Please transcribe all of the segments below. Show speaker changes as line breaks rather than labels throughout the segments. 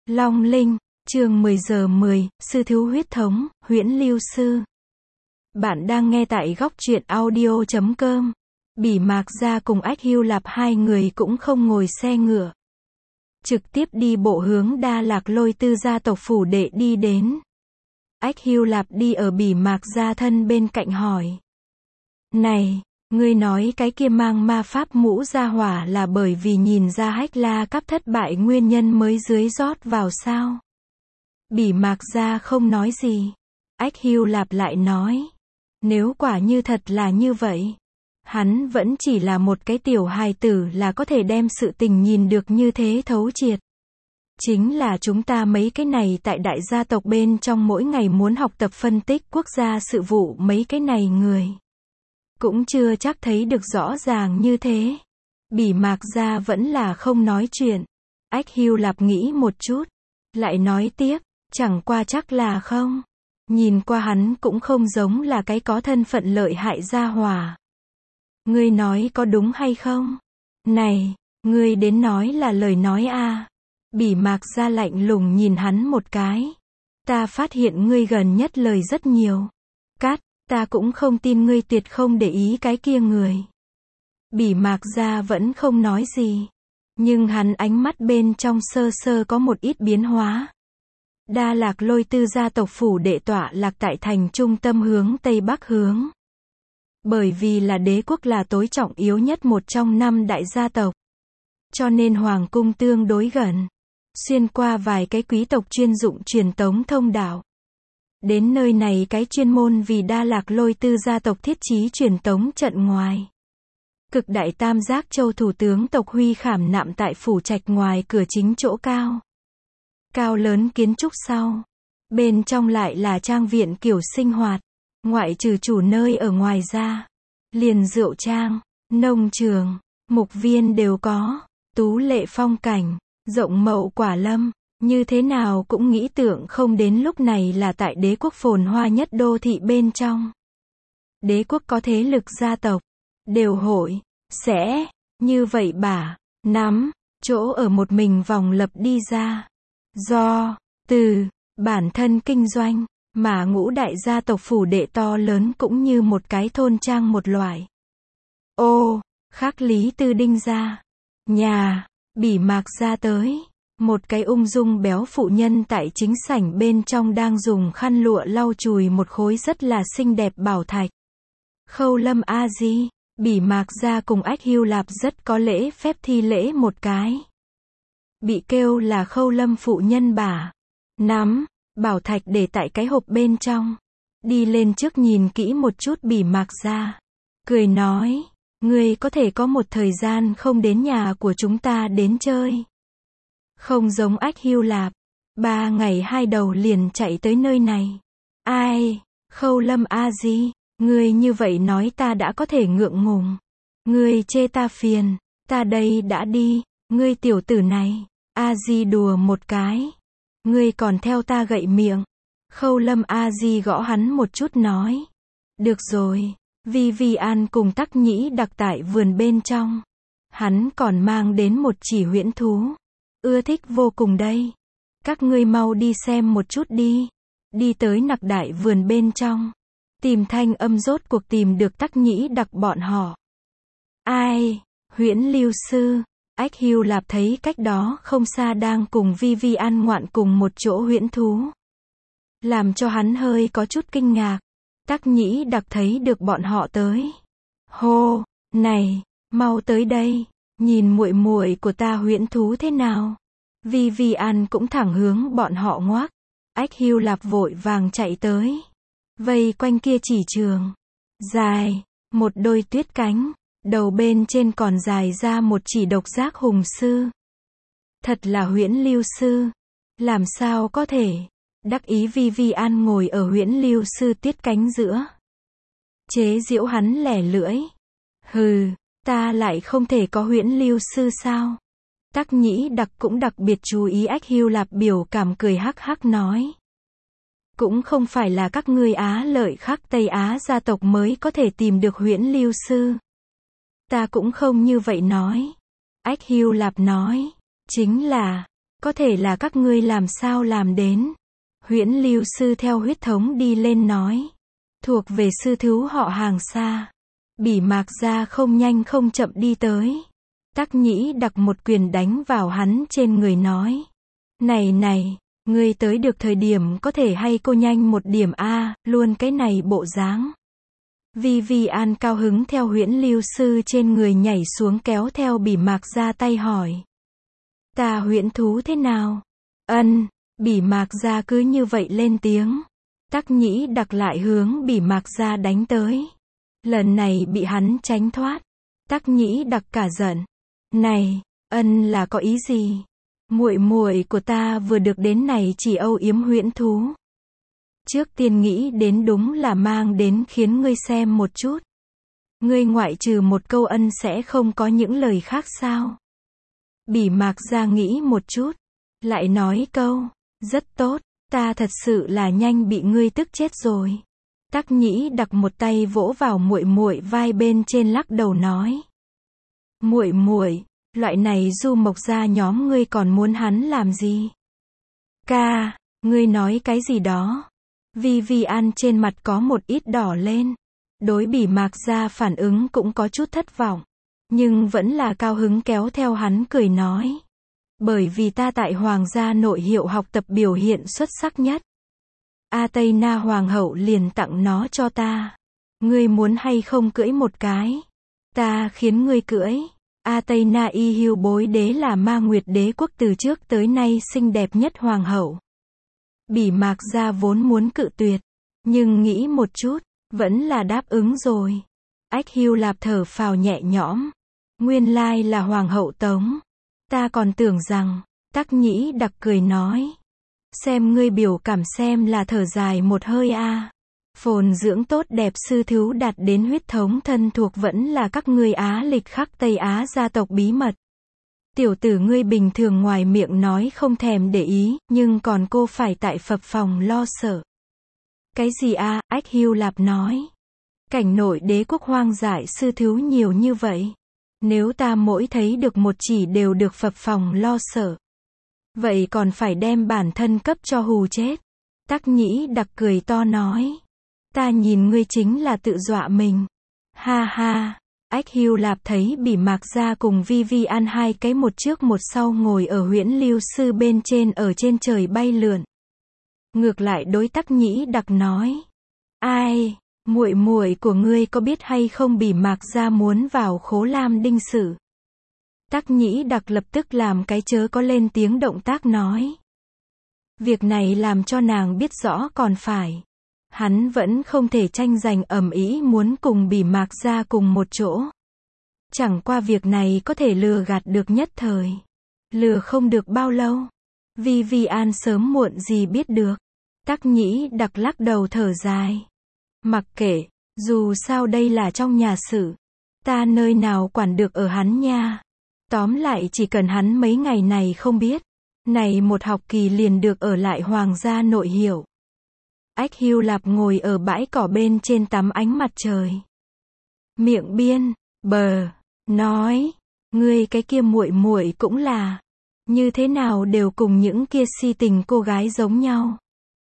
Long Linh, chương 10 giờ 10, sư thiếu huyết thống, Huyễn Lưu Sư. Bạn đang nghe tại góc truyện audio.com. Bỉ Mạc Gia cùng Ách Hưu Lạp hai người cũng không ngồi xe ngựa. Trực tiếp đi bộ hướng Đa Lạc Lôi Tư gia tộc phủ đệ đi đến. Ách Hưu Lạp đi ở Bỉ Mạc Gia thân bên cạnh hỏi. Này, ngươi nói cái kia mang ma pháp mũ ra hỏa là bởi vì nhìn ra Hách La Cáp thất bại nguyên nhân mới dưới rót vào sao? Bỉ Mạc Gia không nói gì. Ách Hưu Lạp lại nói. Nếu quả như thật là như vậy, hắn vẫn chỉ là một cái tiểu hài tử là có thể đem sự tình nhìn được như thế thấu triệt. Chính là chúng ta mấy cái này tại đại gia tộc bên trong mỗi ngày muốn học tập phân tích quốc gia sự vụ mấy cái này người. Cũng chưa chắc thấy được rõ ràng như thế. Bỉ Mạc Gia vẫn là không nói chuyện. Ách Hưu Lạp nghĩ một chút. Lại nói tiếp, chẳng qua chắc là không. Nhìn qua hắn cũng không giống là cái có thân phận lợi hại gia hỏa. Ngươi nói có đúng hay không? Này, ngươi đến nói là lời nói a. Bỉ Mạc Gia lạnh lùng nhìn hắn một cái. Ta phát hiện ngươi gần nhất lời rất nhiều. Cát, ta cũng không tin ngươi tuyệt không để ý cái kia người. Bỉ Mạc Gia vẫn không nói gì. Nhưng hắn ánh mắt bên trong sơ sơ có một ít biến hóa. Đa Lạc Lôi Tư gia tộc phủ đệ tọa lạc tại thành trung tâm hướng Tây Bắc hướng. Bởi vì là đế quốc là tối trọng yếu nhất một trong 5 đại gia tộc. Cho nên hoàng cung tương đối gần. Xuyên qua vài cái quý tộc chuyên dụng truyền tống thông đạo. Đến nơi này cái chuyên môn vì Đa Lạc Lôi Tư gia tộc thiết trí truyền tống trận ngoài. Cực đại tam giác châu thủ tướng tộc Huy khảm nạm tại phủ trạch ngoài cửa chính chỗ cao. Cao lớn kiến trúc sau. Bên trong lại là trang viện kiểu sinh hoạt. Ngoại trừ chủ nơi ở ngoài ra. Liền rượu trang, nông trường, mục viên đều có. Tú lệ phong cảnh, rộng mậu quả lâm. Như thế nào cũng nghĩ tưởng không đến lúc này là tại đế quốc phồn hoa nhất đô thị bên trong. Đế quốc có thế lực gia tộc. Đều hội, sẽ, như vậy bả, nắm, chỗ ở một mình vòng lập đi ra. Do, từ, bản thân kinh doanh, mà ngũ đại gia tộc phủ đệ to lớn cũng như một cái thôn trang một loại. Ô, khác Lý Tư Đinh ra. Nhà, Bỉ Mạc Gia tới. Một cái ung dung béo phụ nhân tại chính sảnh bên trong đang dùng khăn lụa lau chùi một khối rất là xinh đẹp bảo thạch. Khâu Lâm A Di, Bỉ Mạc Gia cùng Ách Hưu Lạp rất có lễ phép thi lễ một cái. Bị kêu là Khâu Lâm phụ nhân bả. Nắm, bảo thạch để tại cái hộp bên trong. Đi lên trước nhìn kỹ một chút Bỉ Mạc Gia. Cười nói, ngươi có thể có một thời gian không đến nhà của chúng ta đến chơi. Không giống Ách Hưu Lạp. 3 ngày 2 đầu liền chạy tới nơi này. Ai, Khâu Lâm A Di, ngươi như vậy nói ta đã có thể ngượng ngùng. Ngươi chê ta phiền, ta đây đã đi, ngươi tiểu tử này. A Di đùa một cái. Ngươi còn theo ta gậy miệng. Khâu Lâm A Di gõ hắn một chút nói. Được rồi, Vivian cùng Tắc Nhĩ đặc tại vườn bên trong. Hắn còn mang đến một chỉ huyễn thú. Ưa thích vô cùng đây. Các ngươi mau đi xem một chút đi. Đi tới Nặc Đại vườn bên trong. Tìm Thanh Âm rốt cuộc tìm được Tắc Nhĩ đặc bọn họ. Ai? Huyễn Lưu Sư. Ách Hưu Lạp thấy cách đó không xa đang cùng Vivian ngoạn cùng một chỗ huyễn thú. Làm cho hắn hơi có chút kinh ngạc. Tắc Nhĩ đặc thấy được bọn họ tới. Hô, này, mau tới đây. Nhìn muội muội của ta huyễn thú thế nào? Vivian cũng thẳng hướng bọn họ ngoác. Ách Hưu Lạp vội vàng chạy tới. Vây quanh kia chỉ trường. Dài, một đôi tuyết cánh. Đầu bên trên còn dài ra một chỉ độc giác hùng sư. Thật là Huyễn Lưu Sư. Làm sao có thể? Đắc ý Vivian ngồi ở Huyễn Lưu Sư tuyết cánh giữa. Chế giễu hắn lẻ lưỡi. Hừ, ta lại không thể có Huyễn Lưu Sư sao? Tắc Nhĩ đặc cũng đặc biệt chú ý Ách Hưu Lạp biểu cảm cười hắc hắc nói. Cũng không phải là các ngươi Á Lợi khác Tây Á gia tộc mới có thể tìm được Huyễn Lưu Sư. Ta cũng không như vậy nói. Ách Hưu Lạp nói. Chính là, Có thể là các ngươi làm sao làm đến. Huyễn Lưu Sư theo huyết thống đi lên nói. Thuộc về sư thú họ Hàng xa. Bỉ Mạc Gia không nhanh không chậm đi tới. Tắc Nhĩ Đặc một quyền đánh vào hắn trên người nói. Này, ngươi tới được thời điểm có thể hay cô nhanh một điểm a, luôn cái này bộ dáng. Vivian cao hứng theo Huyễn Lưu Sư trên người nhảy xuống kéo theo Bỉ Mạc Gia tay hỏi. Ta huyễn thú thế nào? Ân, Bỉ Mạc Gia cứ như vậy lên tiếng. Tắc Nhĩ Đặc lại hướng Bỉ Mạc Gia đánh tới. Lần này bị hắn tránh thoát. Tắc Nhĩ Đặc cả giận. Này, Ân là có ý gì? Muội muội của ta vừa được đến này chỉ âu yếm huyễn thú. Trước tiên nghĩ đến đúng là mang đến khiến ngươi xem một chút. Ngươi ngoại trừ một câu ân sẽ không có những lời khác sao? Bỉ Mạc Gia nghĩ một chút. Lại nói câu. Rất tốt, ta thật sự là nhanh bị ngươi tức chết rồi. Tắc Nhĩ Đặc một tay vỗ vào muội muội vai bên trên lắc đầu nói. Muội, loại này Du Mộc Gia nhóm ngươi còn muốn hắn làm gì? Ca, ngươi nói cái gì đó? Vivian trên mặt có một ít đỏ lên. Đối Bỉ Mạc Gia phản ứng cũng có chút thất vọng. Nhưng vẫn là cao hứng kéo theo hắn cười nói. Bởi vì ta tại Hoàng gia nội hiệu học tập biểu hiện xuất sắc nhất. Athena Hoàng hậu liền tặng nó cho ta. Ngươi muốn hay không cưỡi một cái? Ta khiến ngươi cưỡi. Athena y hưu bối đế là Ma Nguyệt đế quốc từ trước tới nay xinh đẹp nhất hoàng hậu. Bỉ Mạc Gia vốn muốn cự tuyệt. Nhưng nghĩ một chút, vẫn là đáp ứng rồi. Ách Hưu Lạp thở phào nhẹ nhõm. Nguyên lai là Hoàng hậu Tống. Ta còn tưởng rằng, Tắc Nhĩ Đặc cười nói. Xem ngươi biểu cảm xem là thở dài một hơi a. Phồn dưỡng tốt đẹp sư thú đạt đến huyết thống thân thuộc vẫn là các ngươi Á lịch khắc Tây Á gia tộc bí mật. Tiểu tử ngươi bình thường ngoài miệng nói không thèm để ý, nhưng còn cô phải tại phập phòng lo sợ. Cái gì a? Ách Hưu Lạp nói. Cảnh nội đế quốc hoang dại sư thú nhiều như vậy. Nếu ta mỗi thấy được một chỉ đều được phập phòng lo sợ. Vậy còn phải đem bản thân cấp cho hù chết. Tắc Nhĩ Đặc cười to nói. Ta nhìn ngươi chính là tự dọa mình. Ha ha. Ách Hưu Lạp thấy Bỉ Mạc Gia cùng Vivian hai cái một trước một sau ngồi ở Huyễn Lưu Sư bên trên ở trên trời bay lượn. Ngược lại đối Tắc Nhĩ Đặc nói. Ai, muội của ngươi có biết hay không Bỉ Mạc Gia muốn vào Khố Lam Đinh Sử. Tắc Nhĩ Đặc lập tức làm cái chớ có lên tiếng động tác nói. Việc này làm cho nàng biết rõ còn phải. Hắn vẫn không thể tranh giành ầm ĩ muốn cùng Bỉ Mạc Gia cùng một chỗ. Chẳng qua việc này có thể lừa gạt được nhất thời. Lừa không được bao lâu. Vivian sớm muộn gì biết được. Tắc Nhĩ Đặc lắc đầu thở dài. Mặc kệ, dù sao đây là trong nhà sự. Ta nơi nào quản được ở hắn nha. Tóm lại chỉ cần hắn mấy ngày này không biết. Này một học kỳ liền được ở lại Hoàng gia nội hiệu. Ách Hưu Lạp ngồi ở bãi cỏ bên trên tắm ánh mặt trời. Miệng biên, bờ, nói. Ngươi cái kia muội cũng là. Như thế nào đều cùng những kia si tình cô gái giống nhau.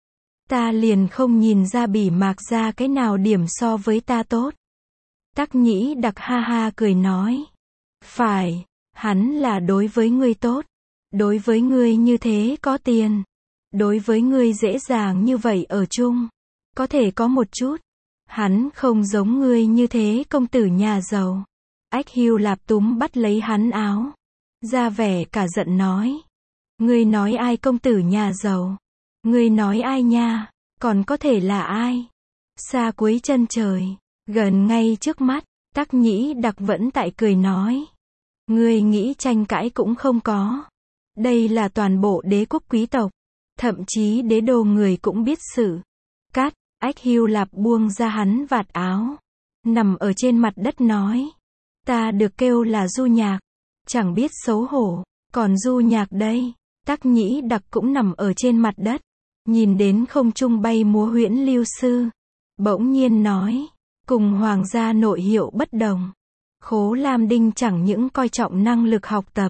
Ta liền không nhìn ra Bỉ Mạc Gia cái nào điểm so với ta tốt. Tắc Nhĩ Đặc ha ha cười nói. Phải, hắn là đối với ngươi tốt. Đối với ngươi như thế có tiền. Đối với ngươi dễ dàng như vậy ở chung. Có thể có một chút. Hắn không giống ngươi như thế công tử nhà giàu. Ách Hưu Lạp túm bắt lấy hắn áo. Ra vẻ cả giận nói. Ngươi nói ai công tử nhà giàu? Ngươi nói ai nha? Còn có thể là ai? Xa cuối chân trời. Gần ngay trước mắt. Tắc Nhĩ Đặc vẫn tại cười nói. Ngươi nghĩ tranh cãi cũng không có. Đây là toàn bộ đế quốc quý tộc. Thậm chí đế đô người cũng biết sự. Cát, Ách Hưu Lạp buông ra hắn vạt áo. Nằm ở trên mặt đất nói. Ta được kêu là Du Nhạc. Chẳng biết xấu hổ. Còn Du Nhạc đây. Tắc Nhĩ Đặc cũng nằm ở trên mặt đất. Nhìn đến không trung bay múa Huyễn Lưu Sư. Bỗng nhiên nói. Cùng Hoàng gia nội hiệu bất đồng. Khố Lam Đinh chẳng những coi trọng năng lực học tập.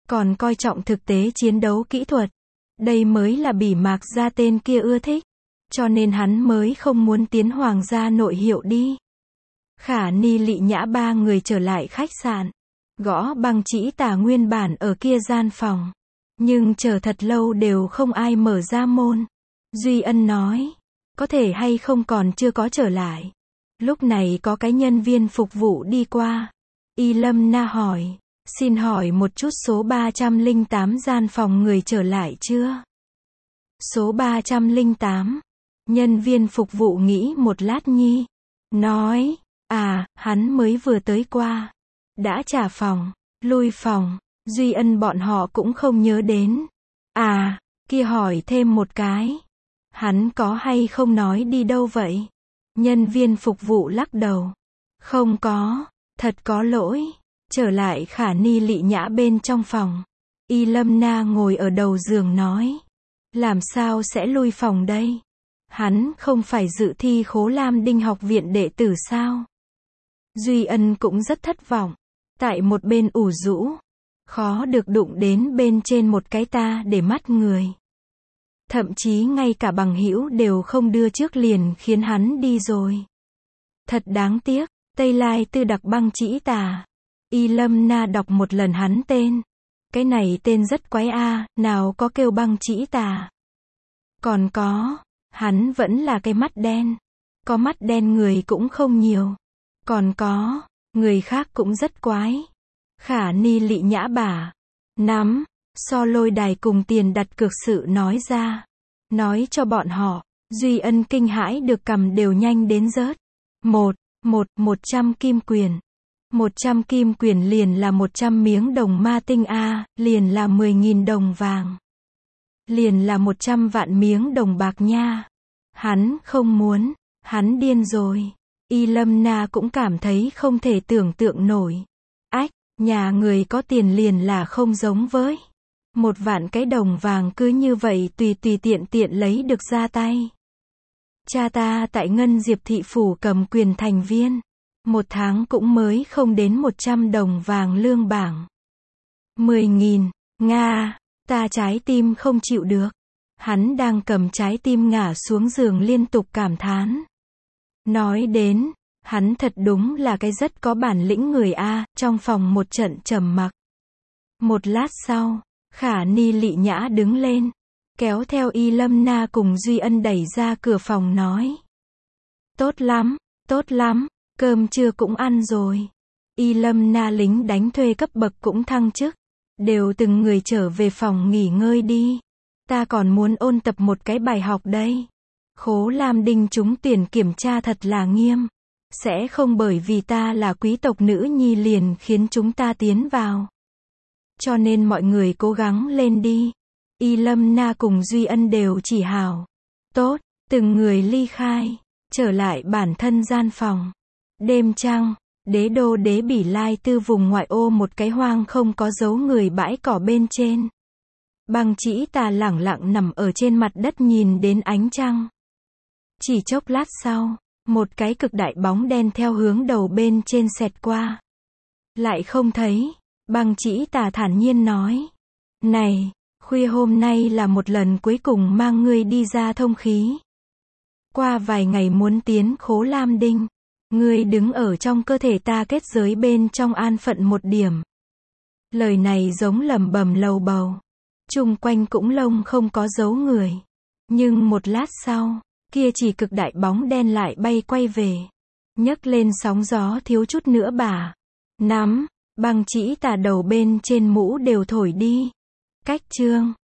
còn coi trọng thực tế chiến đấu kỹ thuật. Đây mới là Bỉ Mạc Gia tên kia ưa thích. Cho nên hắn mới không muốn tiến hoàng gia nội hiệu đi. Khả Ni Lị Nhã ba người trở lại khách sạn. Gõ Băng Chỉ Tà nguyên bản ở kia gian phòng. Nhưng chờ thật lâu đều không ai mở ra môn. Duy Ân nói, có thể hay không còn chưa có trở lại. Lúc này có cái nhân viên phục vụ đi qua. Y Lâm Na hỏi, xin hỏi một chút số 308 gian phòng người trở lại chưa? Số 308. Nhân viên phục vụ nghĩ một lát nhi. Nói, hắn mới vừa tới qua. Đã trả phòng, lui phòng. Duy Ân bọn họ cũng không nhớ đến. Kia hỏi thêm một cái. Hắn có hay không nói đi đâu vậy? Nhân viên phục vụ lắc đầu. Không có, thật có lỗi. Trở lại Khả Ni Lị Nhã bên trong phòng. Y Lâm Na ngồi ở đầu giường nói. Làm sao sẽ lui phòng đây? Hắn không phải dự thi Khố Lam Đinh học viện đệ tử sao? Duy Ân cũng rất thất vọng. Tại một bên ủ rũ. Khó được đụng đến bên trên một cái ta để mắt người. Thậm chí ngay cả bằng hữu đều không đưa trước liền khiến hắn đi rồi. Thật đáng tiếc. Tây Lai Tư Đặc Băng Chỉ Tà. Y Lâm Na đọc một lần hắn tên. Cái này tên rất quái nào có kêu Băng Chỉ Tà. Còn có, hắn vẫn là cái mắt đen. Có mắt đen người cũng không nhiều. Còn có, người khác cũng rất quái. Khả Ni Lị Nhã bả. Nắm, so lôi đài cùng tiền đặt cược sự nói ra. Nói cho bọn họ, Duy Ân kinh hãi được cầm đều nhanh đến rớt. 100 kim quyền. 100 kim quyền liền là 100 miếng đồng ma tinh liền là 10.000 đồng vàng. Liền là 100 vạn miếng đồng bạc nha. Hắn không muốn, hắn điên rồi. Y Lâm Na cũng cảm thấy không thể tưởng tượng nổi. Nhà người có tiền liền là không giống với. 1 vạn cái đồng vàng cứ như vậy tùy tiện lấy được ra tay. Cha ta tại Ngân Diệp thị phủ cầm quyền thành viên. 1 tháng cũng mới không đến 100 đồng vàng lương bảng. 10.000, Nga, ta trái tim không chịu được. Hắn đang cầm trái tim ngả xuống giường liên tục cảm thán. Nói đến, hắn thật đúng là cái rất có bản lĩnh người trong phòng một trận trầm mặc. Một lát sau, Khả Ni Lị Nhã đứng lên, kéo theo Y Lâm Na cùng Duy Ân đẩy ra cửa phòng nói. Tốt lắm, cơm trưa cũng ăn rồi. Y Lâm Na lính đánh thuê cấp bậc cũng thăng chức. Đều từng người trở về phòng nghỉ ngơi đi. Ta còn muốn ôn tập một cái bài học đây. Khố Lam Đinh trúng tuyển kiểm tra thật là nghiêm. Sẽ không bởi vì ta là quý tộc nữ nhi liền khiến chúng ta tiến vào. Cho nên mọi người cố gắng lên đi. Y Lâm Na cùng Duy Ân đều chỉ hào. Tốt, từng người ly khai. Trở lại bản thân gian phòng. Đêm trăng, đế đô đế Bỉ Lai Tư vùng ngoại ô một cái hoang không có dấu người bãi cỏ bên trên. Băng Chỉ Tà lẳng lặng nằm ở trên mặt đất nhìn đến ánh trăng. Chỉ chốc lát sau, một cái cực đại bóng đen theo hướng đầu bên trên xẹt qua. Lại không thấy. Băng Chỉ Tà thản nhiên nói. Này, khuya hôm nay là một lần cuối cùng mang ngươi đi ra thông khí. Qua vài ngày muốn tiến Khố Lam Đinh. Ngươi đứng ở trong cơ thể ta kết giới bên trong an phận một điểm. Lời này giống lẩm bẩm lầu bầu. Chung quanh cũng lông không có dấu người. Nhưng một lát sau, kia chỉ cực đại bóng đen lại bay quay về. Nhấc lên sóng gió thiếu chút nữa bả. Nắm, Băng Chỉ Tà đầu bên trên mũ đều thổi đi. Cách chương